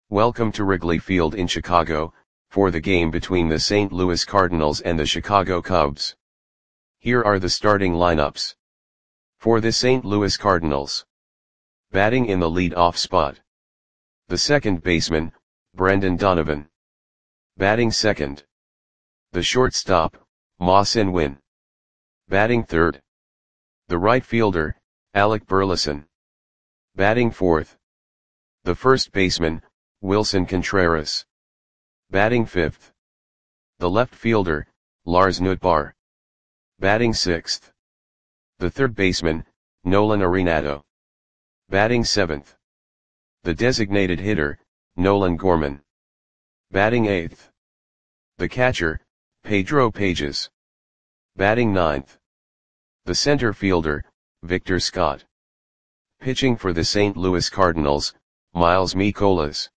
Welcome to Wrigley Field in Chicago, for the game between the St. Louis Cardinals and the Chicago Cubs. Here are the starting lineups. For the St. Louis Cardinals. Batting in the lead-off spot. The second baseman, Brendan Donovan. Batting second. The shortstop, Ma-Sin Win. Batting third. The right fielder, Alec Burleson. Batting fourth. The first baseman, Willson Contreras. Batting fifth. The left fielder, Lars Nootbaar. Batting sixth. The third baseman, Nolan Arenado. Batting seventh. The designated hitter, Nolan Gorman. Batting eighth. The catcher, Pedro Pages. Batting ninth. The center fielder, Victor Scott. Pitching for the St. Louis Cardinals, Miles Mikolas.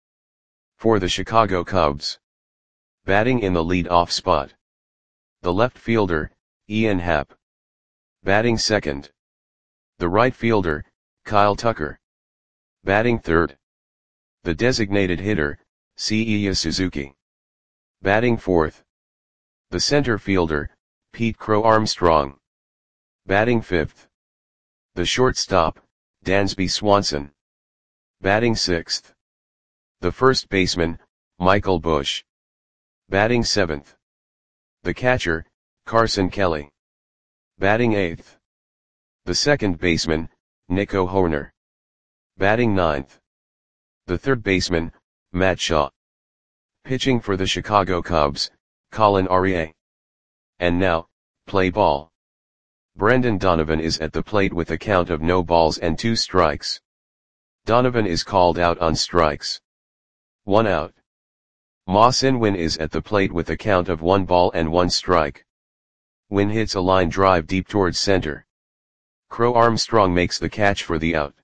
For the Chicago Cubs. Batting in the lead-off spot. The left fielder, Ian Happ. Batting second. The right fielder, Kyle Tucker. Batting third. The designated hitter, Seiya Suzuki. Batting fourth. The center fielder, Pete Crow Armstrong. Batting fifth. The shortstop, Dansby Swanson. Batting sixth. The first baseman, Michael Busch. Batting seventh. The catcher, Carson Kelly. Batting eighth. The second baseman, Nico Hoerner. Batting ninth. The third baseman, Matt Shaw. Pitching for the Chicago Cubs, Colin Arie. And now, play ball. Brendan Donovan is at the plate with a count of no balls and 2 strikes. Donovan is called out on strikes. 1 out. Ma-Sin Win is at the plate with a count of 1 ball and 1 strike. Win hits a line drive deep towards center. Crow Armstrong makes the catch for the out.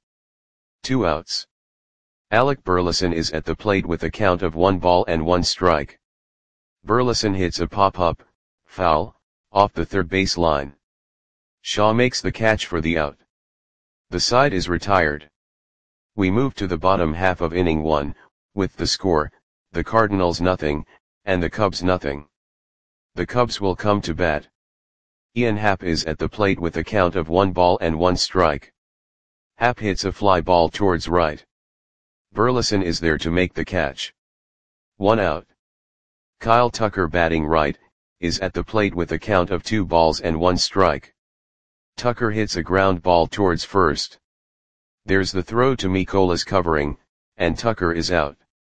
2 outs. Alec Burleson is at the plate with a count of 1 ball and 1 strike. Burleson hits a pop-up, foul, off the third base line. Shaw makes the catch for the out. The side is retired. We move to the bottom half of inning 1, with the score, the Cardinals nothing, and the Cubs nothing. The Cubs will come to bat. Ian Happ is at the plate with a count of 1 ball and 1 strike. Happ hits a fly ball towards right. Burleson is there to make the catch. 1 out. Kyle Tucker batting right, is at the plate with a count of 2 balls and 1 strike. Tucker hits a ground ball towards first. There's the throw to Mikolas covering, and Tucker is out.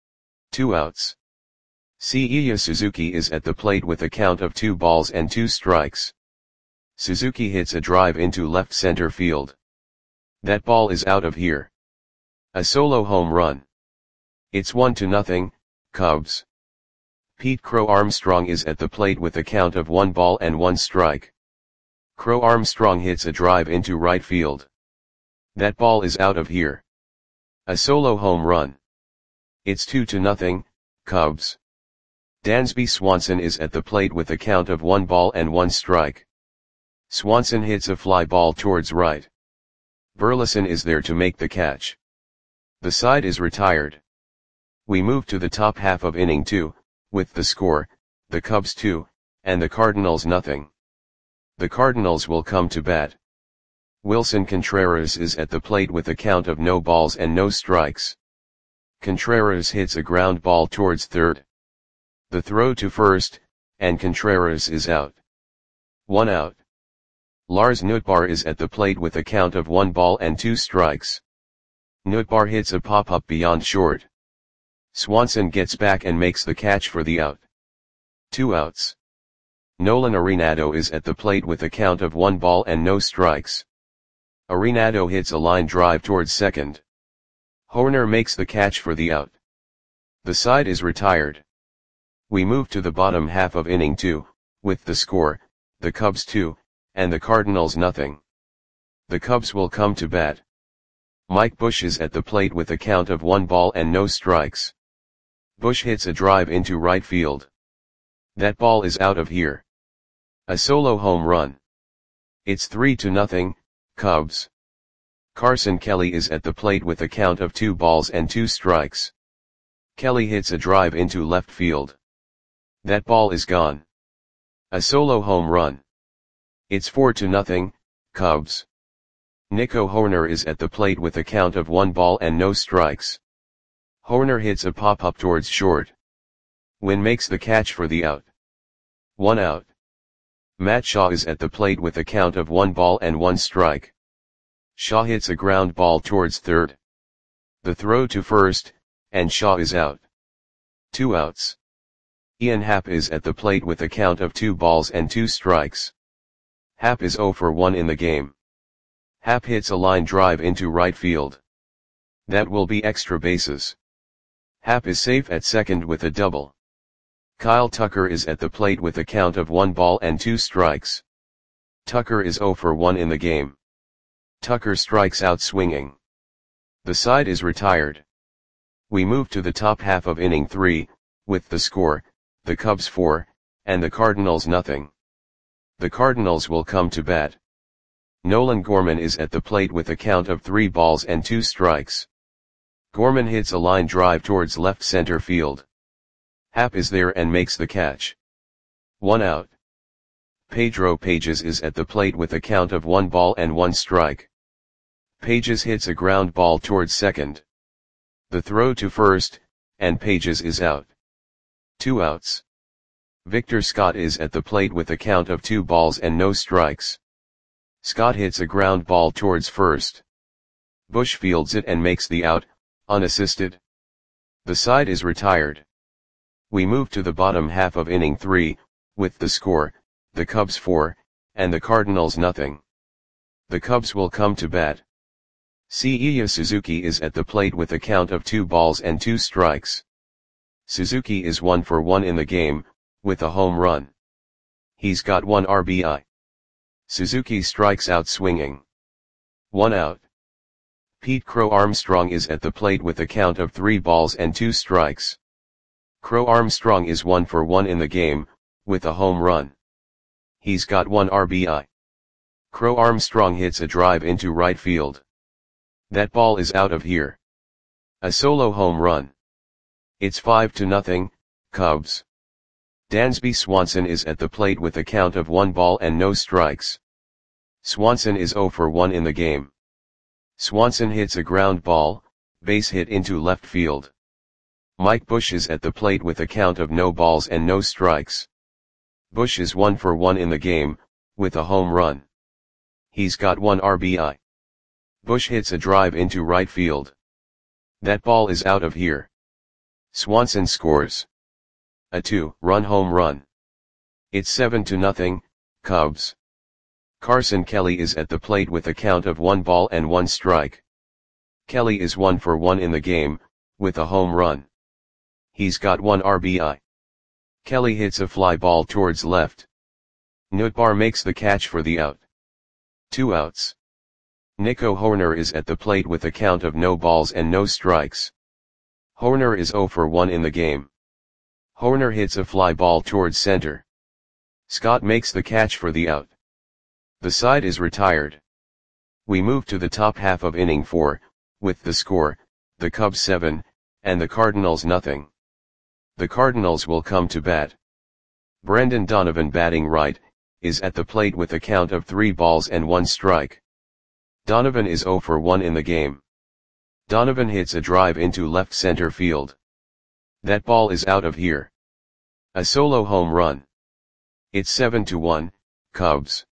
2 outs. Seiya Suzuki is at the plate with a count of 2 balls and 2 strikes. Suzuki hits a drive into left center field. That ball is out of here. A solo home run. It's 1-0, Cubs. Pete Crow Armstrong is at the plate with a count of 1 ball and 1 strike. Crow Armstrong hits a drive into right field. That ball is out of here. A solo home run. It's 2-0, Cubs. Dansby Swanson is at the plate with a count of 1 ball and 1 strike. Swanson hits a fly ball towards right. Burleson is there to make the catch. The side is retired. We move to the top half of inning 2, with the score, the Cubs 2, and the Cardinals nothing. The Cardinals will come to bat. Willson Contreras is at the plate with a count of no balls and no strikes. Contreras hits a ground ball towards third. The throw to first, and Contreras is out. 1 out. Lars Nootbaar is at the plate with a count of 1 ball and 2 strikes. Nootbaar hits a pop-up beyond short. Swanson gets back and makes the catch for the out. 2 outs. Nolan Arenado is at the plate with a count of 1 ball and no strikes. Arenado hits a line drive towards second. Hoerner makes the catch for the out. The side is retired. We move to the bottom half of inning 2, with the score, the Cubs 2, and the Cardinals nothing. The Cubs will come to bat. Mike Busch is at the plate with a count of 1 ball and no strikes. Busch hits a drive into right field. That ball is out of here. A solo home run. It's 3-0, Cubs. Carson Kelly is at the plate with a count of 2 balls and 2 strikes. Kelly hits a drive into left field. That ball is gone. A solo home run. It's 4-0, Cubs. Nico Hoerner is at the plate with a count of 1 ball and no strikes. Hoerner hits a pop-up towards short. Wynn makes the catch for the out. 1 out. Matt Shaw is at the plate with a count of 1 ball and 1 strike. Shaw hits a ground ball towards third. The throw to first, and Shaw is out. 2 outs. Ian Happ is at the plate with a count of 2 balls and 2 strikes. Happ is 0 for 1 in the game. Happ hits a line drive into right field. That will be extra bases. Happ is safe at second with a double. Kyle Tucker is at the plate with a count of 1 ball and 2 strikes. Tucker is 0 for 1 in the game. Tucker strikes out swinging. The side is retired. We move to the top half of inning 3, with the score, the Cubs 4, and the Cardinals 0. The Cardinals will come to bat. Nolan Gorman is at the plate with a count of 3 balls and 2 strikes. Gorman hits a line drive towards left center field. Happ is there and makes the catch. 1 out. Pedro Pages is at the plate with a count of 1 ball and 1 strike. Pages hits a ground ball towards second. The throw to first, and Pages is out. 2 outs. Victor Scott is at the plate with a count of 2 balls and no strikes. Scott hits a ground ball towards first. Bush fields it and makes the out, unassisted. The side is retired. We move to the bottom half of inning 3, with the score, the Cubs 4, and the Cardinals 0. The Cubs will come to bat. Seiya Suzuki is at the plate with a count of 2 balls and 2 strikes. Suzuki is 1 for 1 in the game, with a home run. He's got 1 RBI. Suzuki strikes out swinging. 1 out. Pete Crow Armstrong is at the plate with a count of 3 balls and 2 strikes. Crow Armstrong is 1 for 1 in the game, with a home run. He's got 1 RBI. Crow Armstrong hits a drive into right field. That ball is out of here. A solo home run. It's 5-0, Cubs. Dansby Swanson is at the plate with a count of 1 ball and no strikes. Swanson is 0 for 1 in the game. Swanson hits a ground ball, base hit into left field. Mike Bush is at the plate with a count of no balls and no strikes. Bush is 1 for 1 in the game, with a home run. He's got 1 RBI. Bush hits a drive into right field. That ball is out of here. Swanson scores a 2-run home run. It's 7-0, Cubs. Carson Kelly is at the plate with a count of 1 ball and 1 strike. Kelly is 1 for 1 in the game, with a home run. He's got 1 RBI. Kelly hits a fly ball towards left. Nootbaar makes the catch for the out. 2 outs. Nico Hoerner is at the plate with a count of no balls and no strikes. Hoerner is 0 for 1 in the game. Hoerner hits a fly ball towards center. Scott makes the catch for the out. The side is retired. We move to the top half of inning 4, with the score, the Cubs 7, and the Cardinals 0. The Cardinals will come to bat. Brendan Donovan, batting right, is at the plate with a count of 3 balls and 1 strike. Donovan is 0 for 1 in the game. Donovan hits a drive into left center field. That ball is out of here. A solo home run. It's 7-1, Cubs.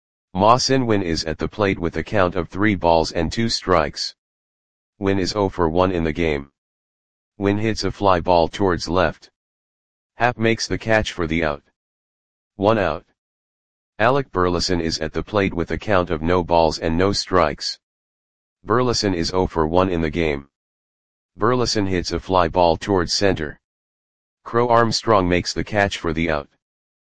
Ma-Sin Win is at the plate with a count of 3 balls and 2 strikes. Win is 0 for 1 in the game. Win hits a fly ball towards left. Happ makes the catch for the out. 1 out. Alec Burleson is at the plate with a count of no balls and no strikes. Burleson is 0 for 1 in the game. Burleson hits a fly ball towards center. Crow Armstrong makes the catch for the out.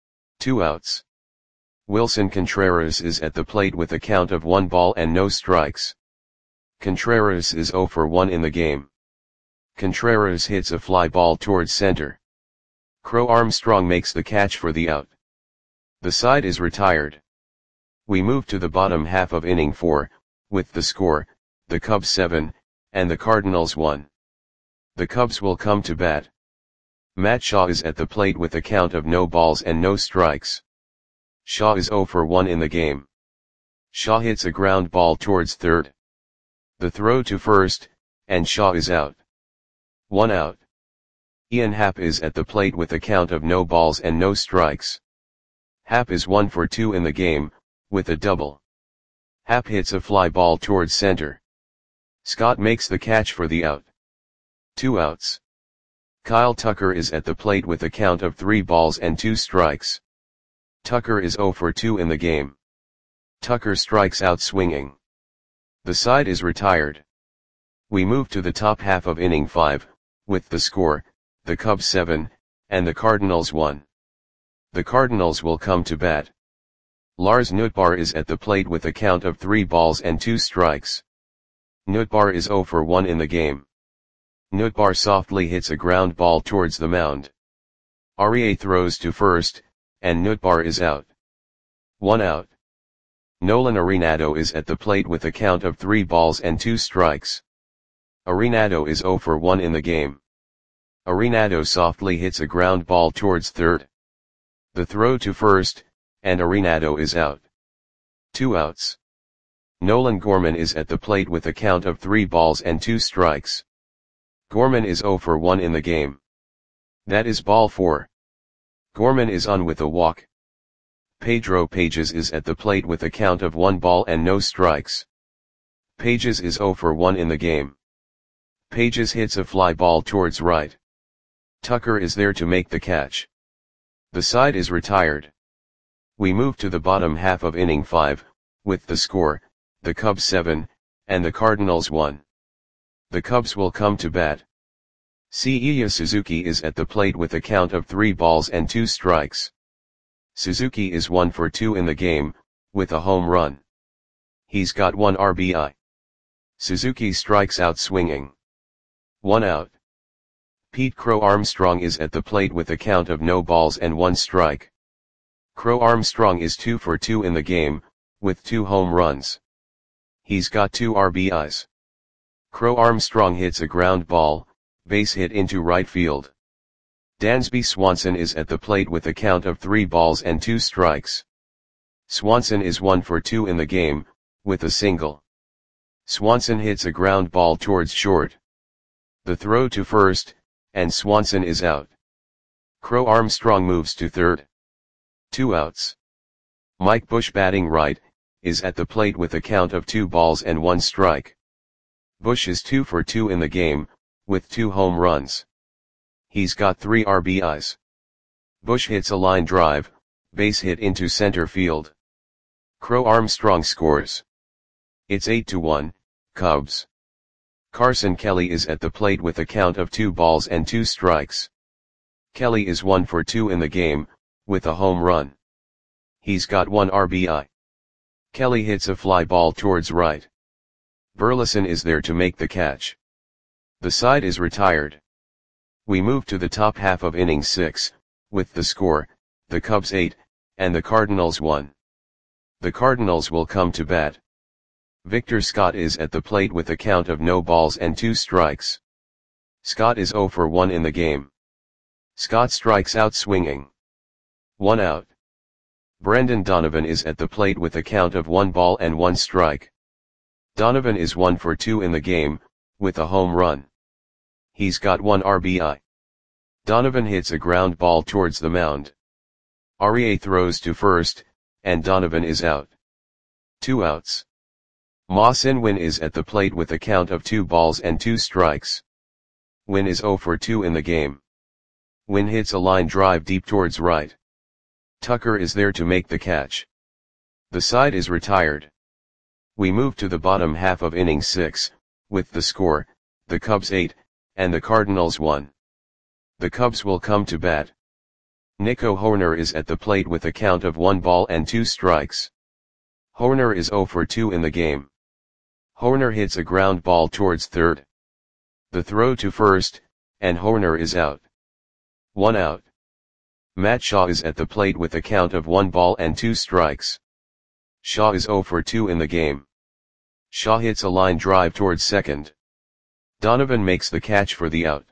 2 outs. Wilson Contreras is at the plate with a count of 1 ball and no strikes. Contreras is 0 for 1 in the game. Contreras hits a fly ball towards center. Crow Armstrong makes the catch for the out. The side is retired. We move to the bottom half of inning 4, with the score, the Cubs 7, and the Cardinals 1. The Cubs will come to bat. Matt Shaw is at the plate with a count of no balls and no strikes. Shaw is 0 for 1 in the game. Shaw hits a ground ball towards third. The throw to first, and Shaw is out. 1 out. Ian Happ is at the plate with a count of no balls and no strikes. Happ is 1 for 2 in the game, with a double. Happ hits a fly ball towards center. Scott makes the catch for the out. 2 outs. Kyle Tucker is at the plate with a count of 3 balls and 2 strikes. Tucker is 0 for 2 in the game. Tucker strikes out swinging. The side is retired. We move to the top half of inning 5, with the score, the Cubs 7, and the Cardinals 1. The Cardinals will come to bat. Lars Nootbaar is at the plate with a count of 3 balls and 2 strikes. Nootbaar is 0 for 1 in the game. Nootbaar softly hits a ground ball towards the mound. Aurier throws to first, and Nootbaar is out. 1 out. Nolan Arenado is at the plate with a count of 3 balls and 2 strikes. Arenado is 0 for 1 in the game. Arenado softly hits a ground ball towards third. The throw to first, and Arenado is out. 2 outs. Nolan Gorman is at the plate with a count of 3 balls and 2 strikes. Gorman is 0 for 1 in the game. That is ball 4. Gorman is on with a walk. Pedro Pages is at the plate with a count of 1 ball and no strikes. Pages is 0 for 1 in the game. Pages hits a fly ball towards right. Tucker is there to make the catch. The side is retired. We move to the bottom half of inning 5, with the score, the Cubs 7, and the Cardinals 1. The Cubs will come to bat. Seiya Suzuki is at the plate with a count of 3 balls and 2 strikes. Suzuki is 1 for 2 in the game, with a home run. He's got 1 RBI. Suzuki strikes out swinging. 1 out. Pete Crow Armstrong is at the plate with a count of no balls and 1 strike. Crow Armstrong is 2 for 2 in the game, with 2 home runs. He's got 2 RBIs. Crow Armstrong hits a ground ball, base hit into right field. Dansby Swanson is at the plate with a count of 3 balls and 2 strikes. Swanson is 1 for 2 in the game, with a single. Swanson hits a ground ball towards short. The throw to first, and Swanson is out. Crow Armstrong moves to third. 2 outs. Mike Bush batting right, is at the plate with a count of 2 balls and 1 strike. Bush is 2 for 2 in the game, with 2 home runs. He's got 3 RBIs. Bush hits a line drive, base hit into center field. Crow Armstrong scores. It's 8-1, Cubs. Carson Kelly is at the plate with a count of 2 balls and 2 strikes. Kelly is 1 for 2 in the game, with a home run. He's got 1 RBI. Kelly hits a fly ball towards right. Burleson is there to make the catch. The side is retired. We move to the top half of inning 6, with the score, the Cubs 8, and the Cardinals 1. The Cardinals will come to bat. Victor Scott is at the plate with a count of no balls and 2 strikes. Scott is 0 for 1 in the game. Scott strikes out swinging. 1 out. Brendan Donovan is at the plate with a count of 1 ball and 1 strike. Donovan is 1 for 2 in the game, with a home run. He's got 1 RBI. Donovan hits a ground ball towards the mound. Aurier throws to first, and Donovan is out. 2 outs. Ma Sin-Win is at the plate with a count of 2 balls and 2 strikes. Win is 0 for 2 in the game. Win hits a line drive deep towards right. Tucker is there to make the catch. The side is retired. We move to the bottom half of inning 6, with the score, the Cubs 8, and the Cardinals 1. The Cubs will come to bat. Nico Hoerner is at the plate with a count of 1 ball and 2 strikes. Hoerner is 0 for 2 in the game. Hoerner hits a ground ball towards third. The throw to first, and Hoerner is out. 1 out. Matt Shaw is at the plate with a count of 1 ball and 2 strikes. Shaw is 0 for 2 in the game. Shaw hits a line drive towards second. Donovan makes the catch for the out.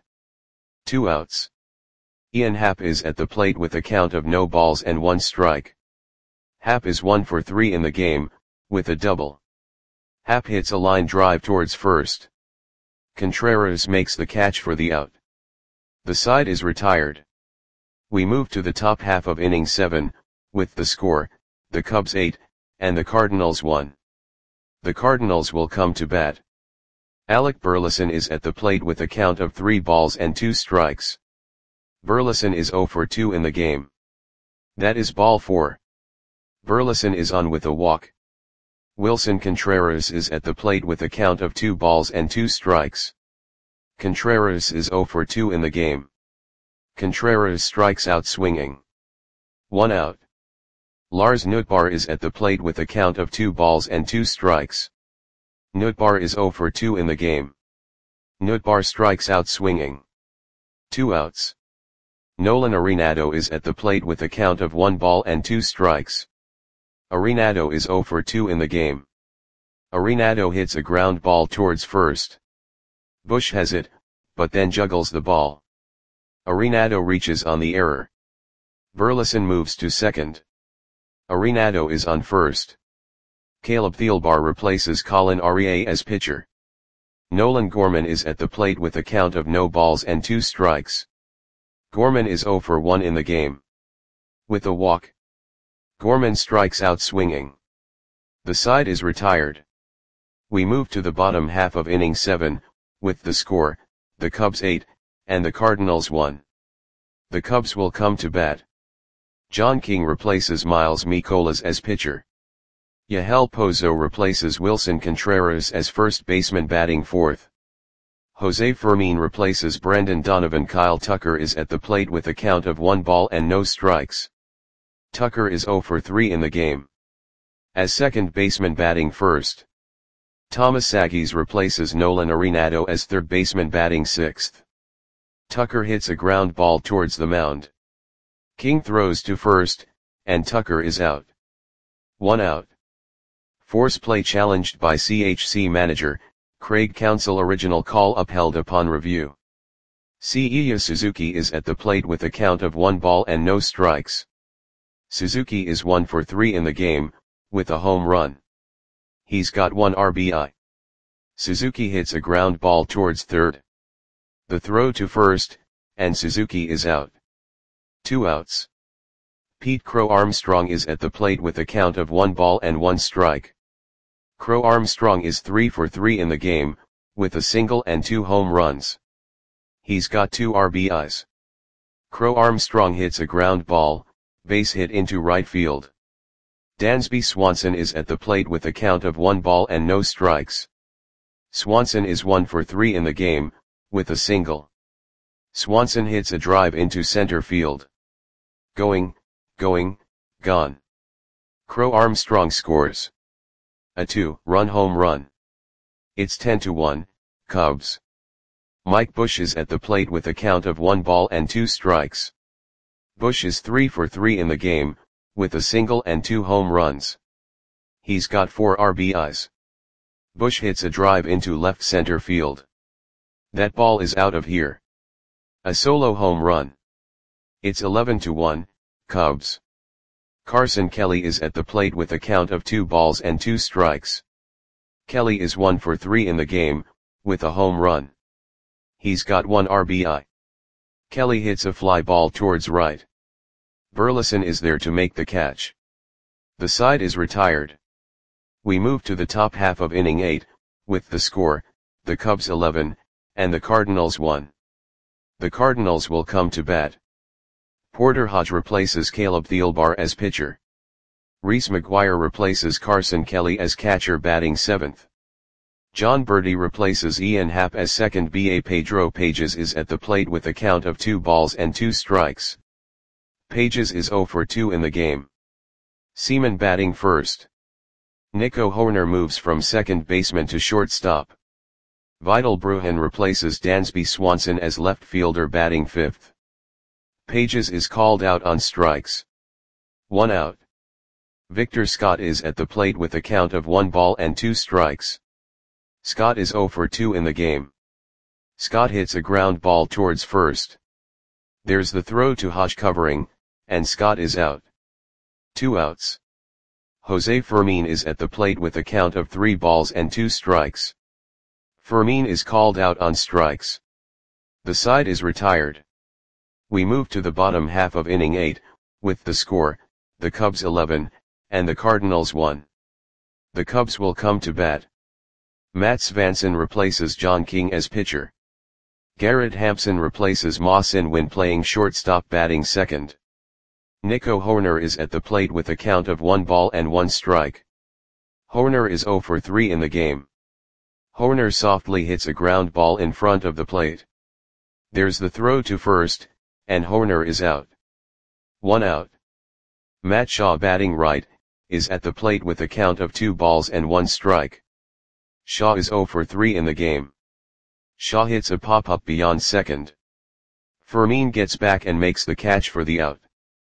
2 outs. Ian Happ is at the plate with a count of no balls and 1 strike. Happ is 1 for 3 in the game, with a double. Happ hits a line drive towards first. Contreras makes the catch for the out. The side is retired. We move to the top half of inning 7, with the score, the Cubs 8, and the Cardinals 1. The Cardinals will come to bat. Alec Burleson is at the plate with a count of 3 balls and 2 strikes. Burleson is 0 for 2 in the game. That is ball 4. Burleson is on with a walk. Wilson Contreras is at the plate with a count of 2 balls and 2 strikes. Contreras is 0 for 2 in the game. Contreras strikes out swinging. 1 out. Lars Nootbaar is at the plate with a count of 2 balls and 2 strikes. Nootbaar is 0 for 2 in the game. Nootbaar strikes out swinging. 2 outs. Nolan Arenado is at the plate with a count of 1 ball and 2 strikes. Arenado is 0 for 2 in the game. Arenado hits a ground ball towards first. Bush has it, but then juggles the ball. Arenado reaches on the error. Burleson moves to second. Arenado is on first. Caleb Thielbar replaces Colin Arie as pitcher. Nolan Gorman is at the plate with a count of no balls and 2 strikes. Gorman is 0 for 1 in the game. With a walk. Gorman strikes out swinging. The side is retired. We move to the bottom half of inning 7, with the score, the Cubs 8, and the Cardinals 1. The Cubs will come to bat. John King replaces Miles Mikolas as pitcher. Yahel Pozo replaces Wilson Contreras as first baseman batting fourth. Jose Fermin replaces Brendan Donovan. Kyle Tucker is at the plate with a count of 1 ball and no strikes. Tucker is 0 for 3 in the game. As second baseman batting first. Thomas Sagis replaces Nolan Arenado as third baseman batting sixth. Tucker hits a ground ball towards the mound. King throws to first, and Tucker is out. 1 out. Force play challenged by CHC manager, Craig Counsell. Original call upheld upon review. Seiya Suzuki is at the plate with a count of 1 ball and no strikes. Suzuki is 1 for 3 in the game, with a home run. He's got 1 RBI. Suzuki hits a ground ball towards third. The throw to first, and Suzuki is out. 2 outs. Pete Crow Armstrong is at the plate with a count of 1 ball and 1 strike. Crow Armstrong is 3 for 3 in the game, with a single and 2 home runs. He's got 2 RBIs. Crow Armstrong hits a ground ball, base hit into right field. Dansby Swanson is at the plate with a count of 1 ball and no strikes. Swanson is 1 for 3 in the game, with a single. Swanson hits a drive into center field. Going, gone. Crow Armstrong scores a 2-run home run. It's 10-1, Cubs. Mike Bush is at the plate with a count of 1 ball and 2 strikes. Bush is 3 for 3 in the game, with a single and 2 home runs. He's got 4 RBIs. Bush hits a drive into left center field. That ball is out of here. A solo home run. It's 11-1, Cubs. Carson Kelly is at the plate with a count of 2 balls and 2 strikes. Kelly is 1 for 3 in the game, with a home run. He's got 1 RBI. Kelly hits a fly ball towards right. Burleson is there to make the catch. The side is retired. We move to the top half of inning 8, with the score, the Cubs 11, and the Cardinals 1. The Cardinals will come to bat. Porter Hodge replaces Caleb Thielbar as pitcher. Reese McGuire replaces Carson Kelly as catcher batting 7th. John Berti replaces Ian Happ as second. Pedro Pages is at the plate with a count of 2 balls and 2 strikes. Pages is 0 for 2 in the game. Seaman batting first. Nico Hoerner moves from second baseman to shortstop. Vidal Brujan replaces Dansby Swanson as left fielder batting 5th. Pages is called out on strikes. 1 out. Victor Scott is at the plate with a count of 1 ball and 2 strikes. Scott is 0 for 2 in the game. Scott hits a ground ball towards first. There's the throw to Hodge covering, and Scott is out. 2 outs. Jose Fermin is at the plate with a count of 3 balls and 2 strikes. Fermin is called out on strikes. The side is retired. We move to the bottom half of inning 8, with the score, the Cubs 11, and the Cardinals 1. The Cubs will come to bat. Matt Svanson replaces John King as pitcher. Garrett Hampson replaces Ma Sin-Win playing shortstop batting second. Nico Hoerner is at the plate with a count of 1 ball and 1 strike. Hoerner is 0 for 3 in the game. Hoerner softly hits a ground ball in front of the plate. There's the throw to first, and Hoerner is out. 1 out. Matt Shaw batting right, is at the plate with a count of 2 balls and 1 strike. Shaw is 0 for 3 in the game. Shaw hits a pop-up beyond second. Fermin gets back and makes the catch for the out.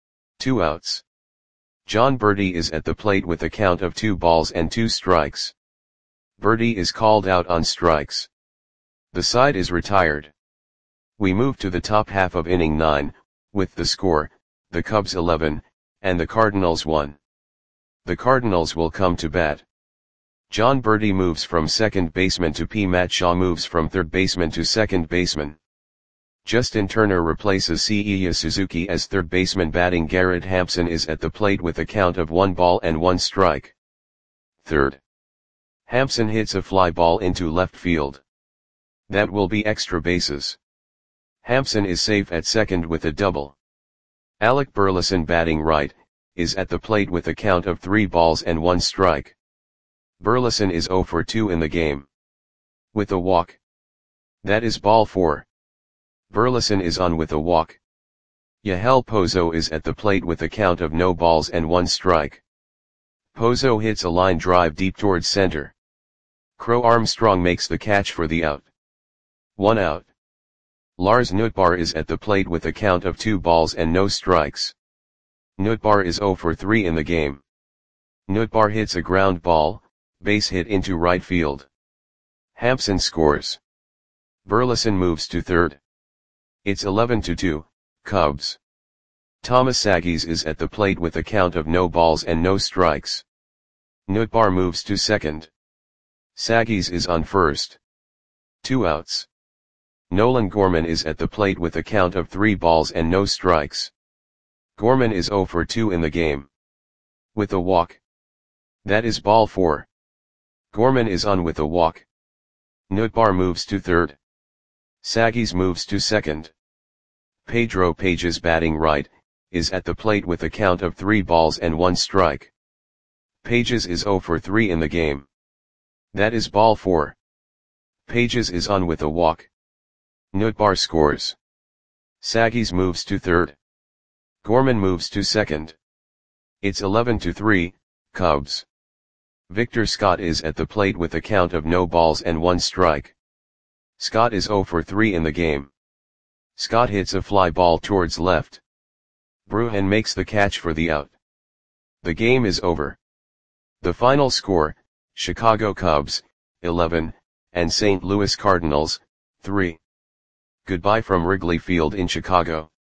2 outs. Jon Berti is at the plate with a count of 2 balls and 2 strikes. Berti is called out on strikes. The side is retired. We move to the top half of inning 9, with the score, the Cubs 11, and the Cardinals 1. The Cardinals will come to bat. Jon Berti moves from second baseman to P. Matt Shaw moves from third baseman to second baseman. Justin Turner replaces Seiya Suzuki as third baseman batting. Garrett Hampson is at the plate with a count of 1 ball and 1 strike. Third. Hampson hits a fly ball into left field. That will be extra bases. Hampson is safe at second with a double. Alec Burleson batting right, is at the plate with a count of 3 balls and 1 strike. Burleson is 0 for 2 in the game. With a walk. That is ball 4. Burleson is on with a walk. Yahel Pozo is at the plate with a count of no balls and 1 strike. Pozo hits a line drive deep towards center. Crow Armstrong makes the catch for the out. 1 out. Lars Nootbaar is at the plate with a count of 2 balls and no strikes. Nootbaar is 0 for 3 in the game. Nootbaar hits a ground ball, base hit into right field. Hampson scores. Burleson moves to third. It's 11-2, Cubs. Thomas Saggis is at the plate with a count of no balls and no strikes. Nootbaar moves to second. Saggis is on first. 2 outs. Nolan Gorman is at the plate with a count of 3 balls and no strikes. Gorman is 0 for 2 in the game. With a walk. That is ball 4. Gorman is on with a walk. Nootbaar moves to third. Saggis moves to second. Pedro Pages batting right, is at the plate with a count of 3 balls and 1 strike. Pages is 0 for 3 in the game. That is ball 4. Pages is on with a walk. Nootbaar scores. Saggis moves to third. Gorman moves to second. It's 11-3, Cubs. Victor Scott is at the plate with a count of no balls and 1 strike. Scott is 0 for 3 in the game. Scott hits a fly ball towards left. Bruhan makes the catch for the out. The game is over. The final score, Chicago Cubs, 11, and St. Louis Cardinals, 3. Goodbye from Wrigley Field in Chicago.